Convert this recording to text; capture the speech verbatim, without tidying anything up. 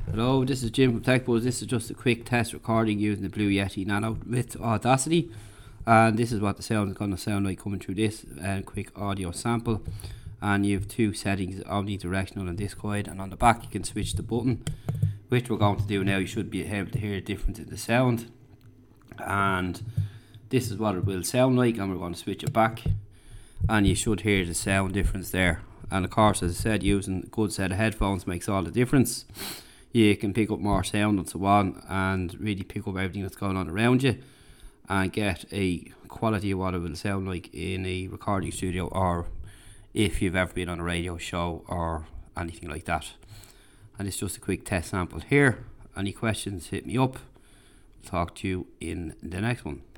Hello, this is Jim from TechBuzz. This is just a quick test recording using the Blue Yeti Nano with Audacity, and this is what the sound is going to sound like coming through this uh, quick audio sample. And you have two settings, omnidirectional and discoid, and on the back you can switch the button, which we're going to do now. You should be able to hear a difference in the sound, and this is what it will sound like, and we're going to switch it back and you should hear the sound difference there. And of course, as I said, using a good set of headphones makes all the difference. You can pick up more sound and so on, and really pick up everything that's going on around you and get a quality of what it will sound like in a recording studio, or if you've ever been on a radio show or anything like that. And it's just a quick test sample here. Any questions, hit me up. Talk to you in the next one.